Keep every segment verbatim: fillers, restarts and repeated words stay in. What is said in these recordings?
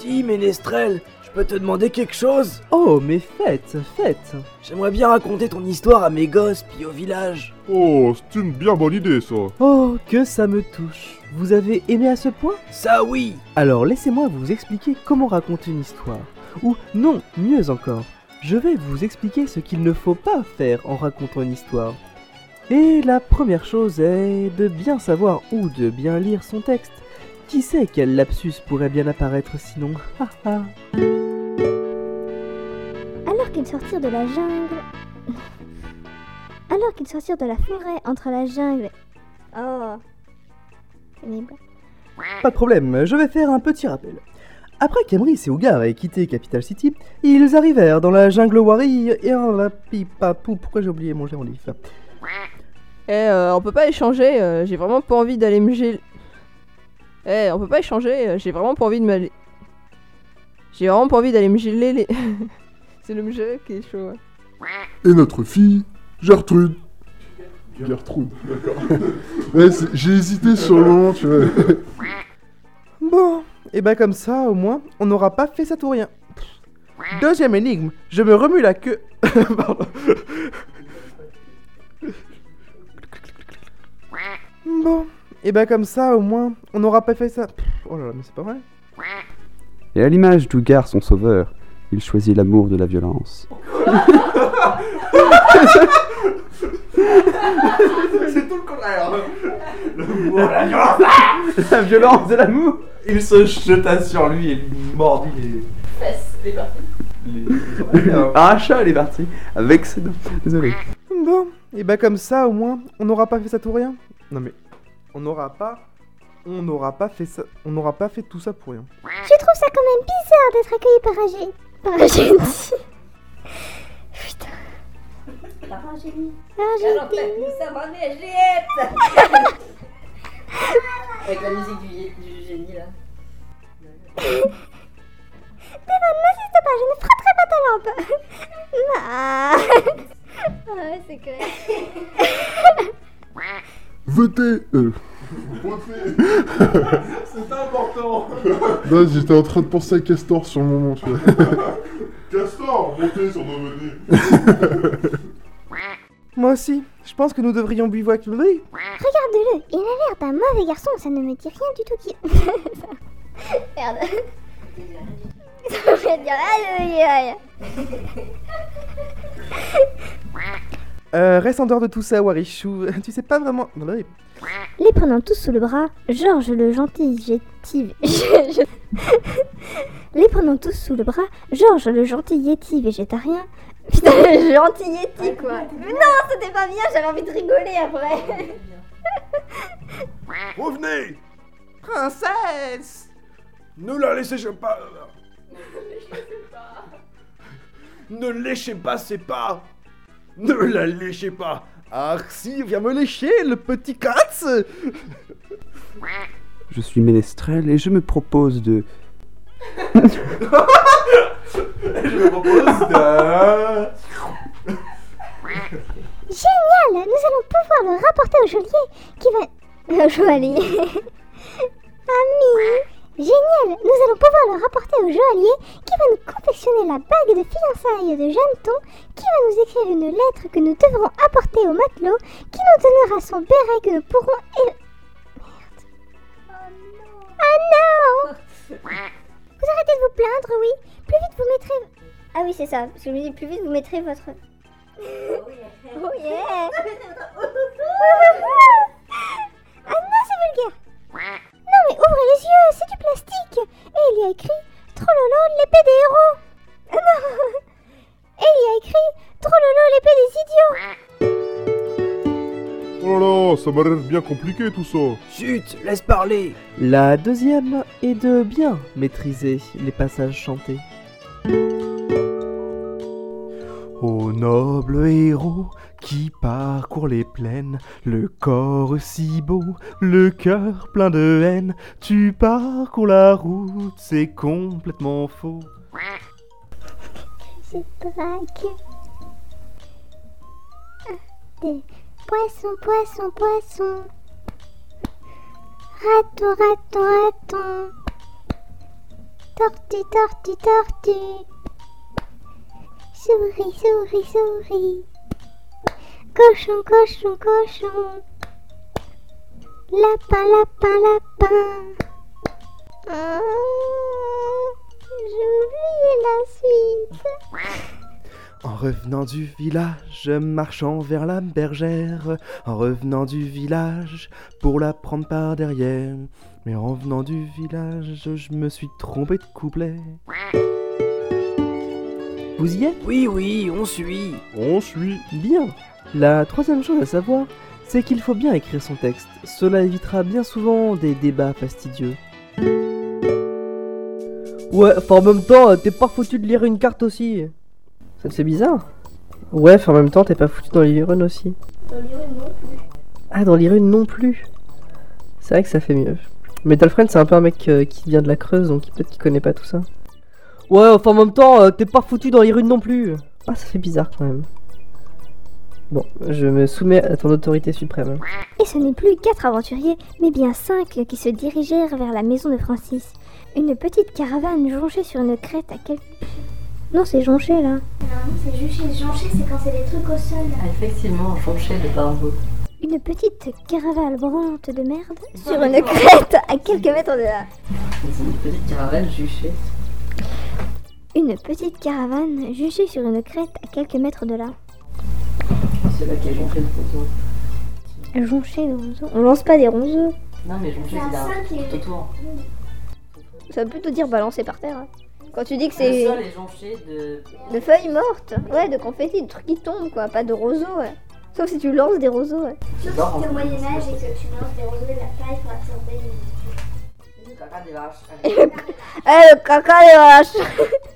Dis, Ménestrel, je peux te demander quelque chose? Oh, mais faites, faites. J'aimerais bien raconter ton histoire à mes gosses, puis au village. Oh, c'est une bien bonne idée, ça. Oh, que ça me touche. Vous avez aimé à ce point? Ça oui. Alors laissez-moi vous expliquer comment raconter une histoire. Ou non, mieux encore, je vais vous expliquer ce qu'il ne faut pas faire en racontant une histoire. Et la première chose est de bien savoir ou de bien lire son texte. Qui sait quel lapsus pourrait bien apparaître sinon? Alors qu'ils sortirent de la jungle... Alors qu'ils sortirent de la forêt entre la jungle... Oh... Pénible. Pas de problème, je vais faire un petit rappel. Après qu'Emrys et Ougar aient quitté Capital City, ils arrivèrent dans la jungle Wari et en la pipapou... Pourquoi j'ai oublié mon gérondif? Eh, euh, on peut pas échanger, euh, j'ai vraiment pas envie d'aller me geler... Eh, on peut pas échanger, euh, j'ai vraiment pas envie de m'aller... J'ai vraiment pas envie d'aller me geler les... C'est le me geler qui est chaud, ouais. Et notre fille, Gertrude. Gertrude, d'accord. Ouais, j'ai hésité sur le moment, tu vois. Bon, et bah comme ça, au moins, on n'aura pas fait ça tout rien. Deuxième énigme, je me remue la queue... Pardon. Bon, et bah comme ça, au moins, on n'aura pas fait ça... Oh là là, mais c'est pas vrai. Et à l'image d'Ougar, son sauveur, il choisit l'amour de la violence. C'est tout le contraire. L'amour de la violence. La violence de l'amour. Il se jeta sur lui et lui mordit les... Fesses, les parties. Les... Arracha les parties avec ses dents. Désolé. Bon, et bah comme ça, au moins, on n'aura pas fait ça tout rien. Non mais, on n'aura pas... On n'aura pas fait ça... On n'aura pas fait tout ça pour rien. Je trouve ça quand même bizarre d'être accueilli par un génie. Par un génie. Putain. Par un génie. Un génie. Alors que nous sommes en Égypte. Avec la musique du, du génie là. Devon, n'insiste pas, je ne frotterai pas ta lampe. Ah. Ah ouais, c'est clair. Votez euh... C'est important. Non, j'étais en train de penser à Castor sur le moment, tu vois. Castor, votez sur nos menus. Moi aussi, je pense que nous devrions bivouac le riz. Regarde-le, il a l'air d'un mauvais garçon, ça ne me dit rien du tout qui... Merde. Ça me fait dire... Aïe, aïe, aïe. Euh, reste en dehors de tout ça, Warichou. Tu sais pas vraiment... Non, mais... Les prenant tous sous le bras, Georges le gentil Yéti... je... Les prenant tous sous le bras, Georges le gentil Yéti végétarien... Putain, le gentil Yéti, quoi. Mais non, c'était pas bien, j'avais envie de rigoler après. Revenez! Princesse! Ne la laissez pas... Ne léchez pas ses pas! Ne la léchez pas! Ah si, viens me lécher, le petit Katz! Je suis ménestrel et je me propose de... Je me propose de... Génial! Nous allons pouvoir le rapporter au geôlier qui va... Au joaillier... Ami! Génial! Nous allons pouvoir le rapporter au joaillier qui va nous confectionner la bague de fiançailles de Jeanneton, qui va nous écrire une lettre que nous devrons apporter au matelot, qui nous donnera son béret que nous pourrons... É... Merde. Oh non! Ah non! Vous arrêtez de vous plaindre, oui? Plus vite vous mettrez... Ah oui, c'est ça, parce que je me dis, plus vite vous mettrez votre... Oh yeah! Oh yeah! Ah non, c'est vulgaire! Non mais ouvrez les yeux, c'est du plastique! Et il y a écrit Trololo, l'épée des héros! Ah non! Et il y a écrit Trololo, l'épée des idiots! Oh là là, ça m'a l'air bien compliqué tout ça. Chut, laisse parler! La deuxième est de bien maîtriser les passages chantés. Ô noble héros qui parcourt les plaines, le corps si beau, le cœur plein de haine, tu parcours la route, c'est complètement faux. Je braque des poissons, poissons, poissons, raton, raton, raton. Tortue, tortue, tortue. Souris, souris, souris. Cochon, cochon, cochon. Lapin, lapin, lapin. Ah, j'ai oublié la suite. En revenant du village, marchant vers la bergère. En revenant du village, pour la prendre par derrière. Mais en revenant du village, je me suis trompé de couplet. Vous y êtes? Oui, oui, on suit. On suit. Bien. La troisième chose à savoir, c'est qu'il faut bien écrire son texte. Cela évitera bien souvent des débats fastidieux. Ouais, enfin en même temps, t'es pas foutu de lire une carte aussi. Ça te fait bizarre? Ouais, enfin en même temps, t'es pas foutu d'en lire une aussi. Dans l'urine non plus. Ah, d'en lire une non plus. C'est vrai que ça fait mieux. Metal Friend, c'est un peu un mec euh, qui vient de la Creuse, donc peut-être qu'il connaît pas tout ça. Ouais, enfin en même temps, euh, t'es pas foutu d'en lire une non plus. Ah, ça fait bizarre quand même. Bon, je me soumets à ton autorité suprême. Et ce n'est plus quatre aventuriers, mais bien cinq qui se dirigèrent vers la maison de Francis. Une petite caravane jonchée sur une crête à quelques... Non, c'est jonché là. Non, c'est juché. Jonché, c'est quand c'est des trucs au sol. Ah, effectivement, jonché de barbeau. Une petite caravane branlante de merde sur une crête à quelques mètres de là. C'est une petite caravane juchée. Une petite caravane juchée sur une crête à quelques mètres de là. C'est là qui est jonché de roseaux. Jonché de roseaux. On lance pas des roseaux. Non, mais jonché, C'est un c'est sol qui un est- tout autour. Ça veut plutôt dire balancer par terre. hein. Quand tu dis que Le c'est sol est jonché de... de feuilles mortes, ouais, de confettis, de trucs qui tombent quoi, pas de roseaux. Ouais. Sauf si tu lances des roseaux. Ouais. Sauf D'or, si t'es en au fait. Moyen-Âge et que tu lances des roseaux et de la paille pour absorber les... Le caca des vaches. Eh, le caca des vaches.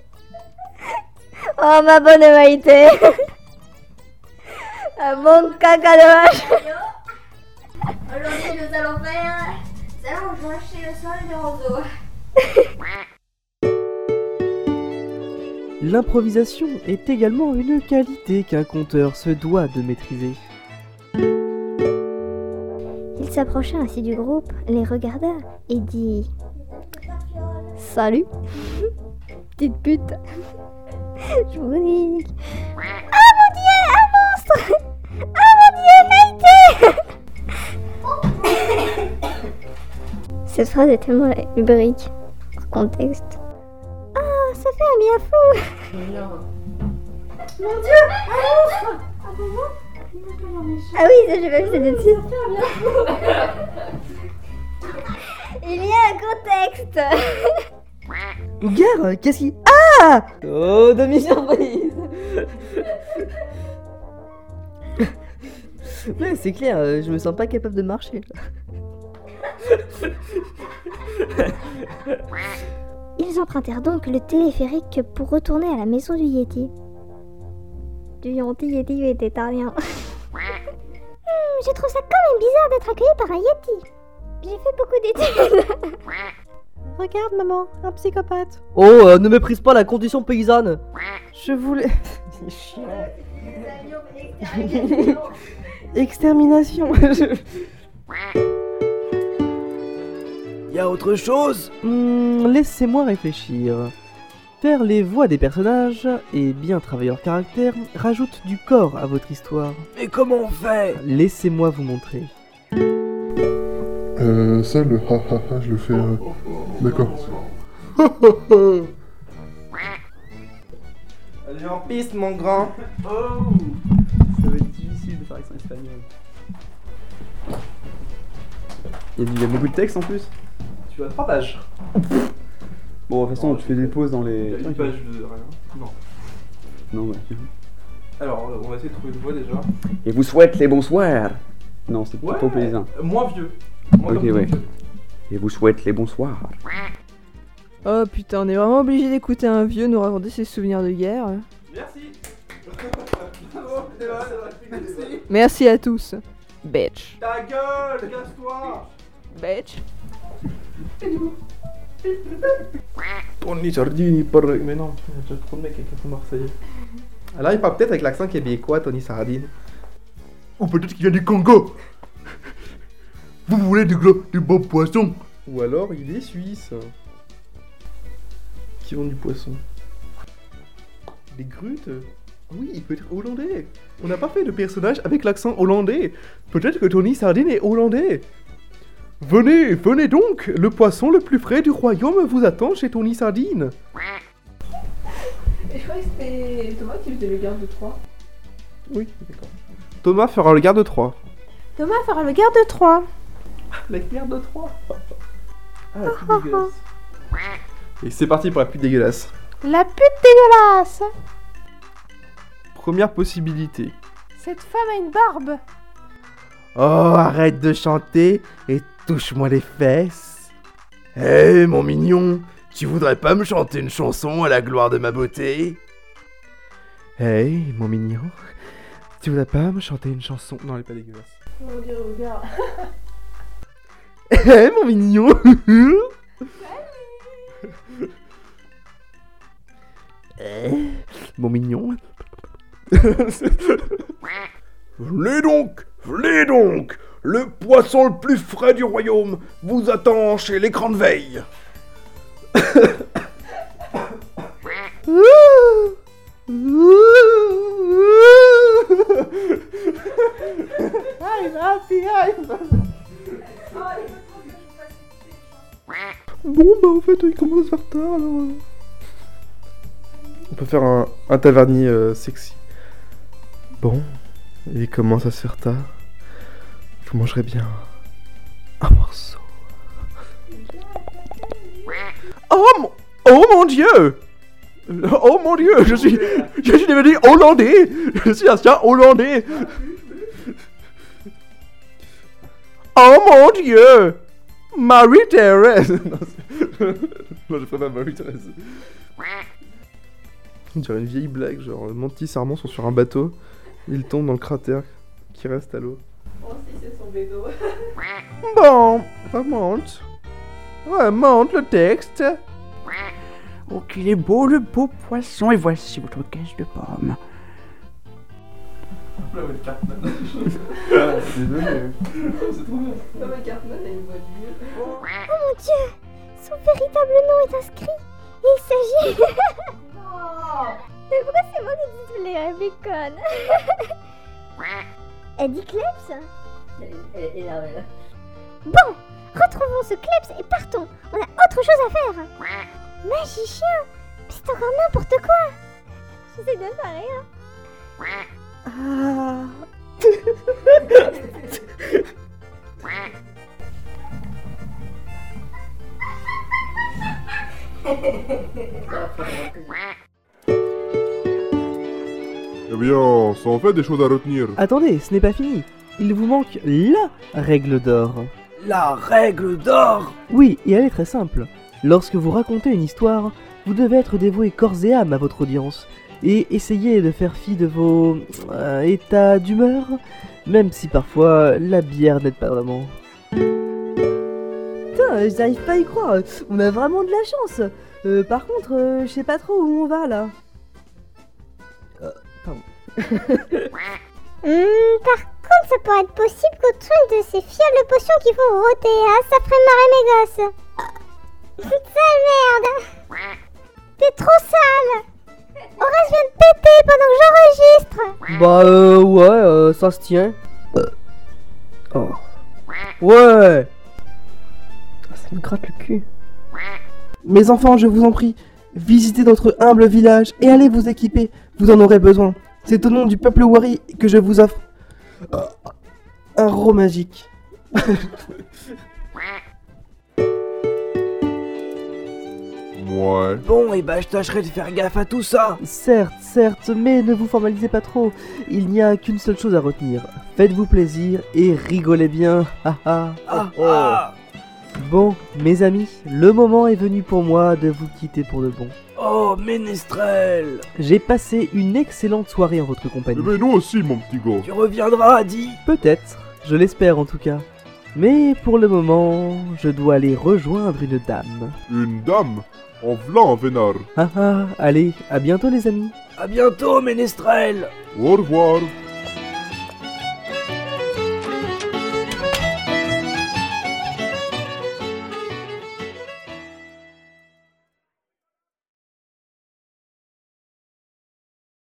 Oh ma bonne Maïté. Un bon caca de vache. Aujourd'hui, nous allons faire... Nous allons joncher le sol de roseaux. L'improvisation est également une qualité qu'un conteur se doit de maîtriser. Il s'approcha ainsi du groupe, les regarda et dit Salut, petite pute. Je vous dis. Ah mon dieu, un monstre. Ah mon dieu, Maïté. Cette phrase est tellement lubrique, hors contexte. Ah, ça fait un bien fou. Mon Dieu, un monstre. Ah bon, bon. Ah oui, ça j'ai pas vu, c'est dessus. Il y a un contexte. Ougar, qu'est-ce qui... Ah! Oh, demi-surprise. Ouais, c'est clair, euh, je me sens pas capable de marcher. Ils empruntèrent donc le téléphérique pour retourner à la maison du Yeti. Du Yeti Yeti végétarien. Hmm, je trouve ça quand même bizarre d'être accueilli par un Yeti. J'ai fait beaucoup d'études. Regarde maman, un psychopathe. Oh, euh, ne méprise pas la condition paysanne. Je voulais... C'est chiant. Extermination. Y a autre chose? Hmm, laissez-moi réfléchir. Faire les voix des personnages et bien travailler leur caractère rajoute du corps à votre histoire. Mais comment on fait? Laissez-moi vous montrer. Euh, ça, le ha ha ha, je le fais... Euh... D'accord. Allez en piste, mon grand. Oh, ça va être difficile de faire accent espagnol. Il y, a du- il y a beaucoup de texte en plus. Tu as trois pages. Bon, de toute façon, tu fais des pauses dans Il les. y a une page de rien. Non. Non, ouais. Alors, euh, on va essayer de trouver une voix déjà. Et vous souhaite les bonsoirs. Non, c'est Ouais. trop paysan. euh, Moins vieux. Moins Ok, comme ouais. vieux. Et vous souhaite les bonsoirs. Oh putain, on est vraiment obligé d'écouter un vieux nous raconter ses souvenirs de guerre. Merci. Bravo, c'est vrai, c'est vrai. Merci. Merci à tous. Bitch. Ta gueule, casse-toi. Bitch. Tony Sardini parle. Mais non, il y a déjà trop de mecs avec l'accent marseillais. Alors il parle peut-être avec l'accent québécois, Tony Sardine. Ou peut-être qu'il vient du Congo. Vous voulez du gros, du beau poisson? Ou alors il est suisse. qui vendent du poisson. Des grutes? Oui, il peut être hollandais. On n'a pas fait de personnage avec l'accent hollandais. Peut-être que Tony Sardine est hollandais. Venez, venez donc. Le poisson le plus frais du royaume vous attend chez Tony Sardine. Et je croyais que c'était Thomas qui faisait le garde de Troyes. Oui, d'accord. Thomas fera le garde de Troyes. Thomas fera le garde de Troyes. La garde de Troyes. Ah, la pute dégueulasse. Et c'est parti pour la pute dégueulasse. La pute dégueulasse. Première possibilité. Cette femme a une barbe. Oh, arrête de chanter et touche-moi les fesses. Hé, hey, mon mignon, tu voudrais pas me chanter une chanson à la gloire de ma beauté? Hey, mon mignon, tu voudrais pas me chanter une chanson? Non, elle est pas dégueulasse. On dirait au gars. Hé, hey, mon mignon. Hey, mon mignon. Venez donc, venez donc. Le poisson le plus frais du royaume vous attend chez l'écran de veille. Bon bah en fait il commence à faire tard alors... On peut faire un, un tavernier euh, sexy. Bon, il commence à se faire tard. Je mangerai bien un morceau. Oh mon, oh mon dieu! Oh mon dieu, je suis, je suis devenu hollandais! Je suis un chien hollandais! Oh mon dieu! Marie-Thérèse! Non, non, je ferai pas Marie-Thérèse. On dirait une vieille blague, genre Mantis et Sarmon sont sur un bateau, ils tombent dans le cratère qui reste à l'eau. Oh si c'est son bédo. Bon, remonte. Remonte le texte. Oh qu'il est beau le beau poisson, et voici votre caisse de pommes. Désolé. C'est trop bien. Non mais Cartman a une voix de vieux. Oh mon dieu, son véritable nom est inscrit. Il s'agit... Mais pourquoi c'est moi qui dis tous les bacon? Elle dit Klebs? Elle, elle, elle, elle, elle. Bon, retrouvons ce Klebs et partons. On a autre chose à faire. Magicien? C'est encore n'importe quoi. J'essaie de faire rire. Ah. Eh bien, ça en fait des choses à retenir. Attendez, ce n'est pas fini. Il vous manque LA règle d'or. La règle d'or. Oui, et elle est très simple. Lorsque vous racontez une histoire, vous devez être dévoué corps et âme à votre audience, et essayer de faire fi de vos euh, états d'humeur, même si parfois la bière n'aide pas vraiment. Putain, j'arrive pas à y croire, on a vraiment de la chance. Euh, par contre, euh, je sais pas trop où on va là. Euh, pardon. Hum, par contre, ça pourrait être possible qu'au truc de ces fiables potions qu'il faut roter, hein, ça ferait marrer mes gosses. Sale merde. T'es trop sale. Horace vient de péter pendant que j'enregistre. Bah euh, ouais, euh, ça se tient. Euh. Oh. Ouais. Ça me gratte le cul. Mes enfants, je vous en prie, visitez notre humble village et allez vous équiper, vous en aurez besoin. C'est au nom du peuple Wari que je vous offre euh, un rot magique. Ouais. Bon, et bah je tâcherai de faire gaffe à tout ça. Certes, certes, mais ne vous formalisez pas trop. Il n'y a qu'une seule chose à retenir. Faites-vous plaisir et rigolez bien. Ah ah. Ah, Oh. ah. Bon, mes amis, le moment est venu pour moi de vous quitter pour de bon. Oh, ménestrel. J'ai passé une excellente soirée en votre compagnie. Eh ben nous aussi, mon petit gars. Tu reviendras, Adi. Peut-être, je l'espère en tout cas. Mais pour le moment, je dois aller rejoindre une dame. Une dame? En v'là un vénard. Ah ah, allez, à bientôt les amis. À bientôt, ménestrel. Au revoir.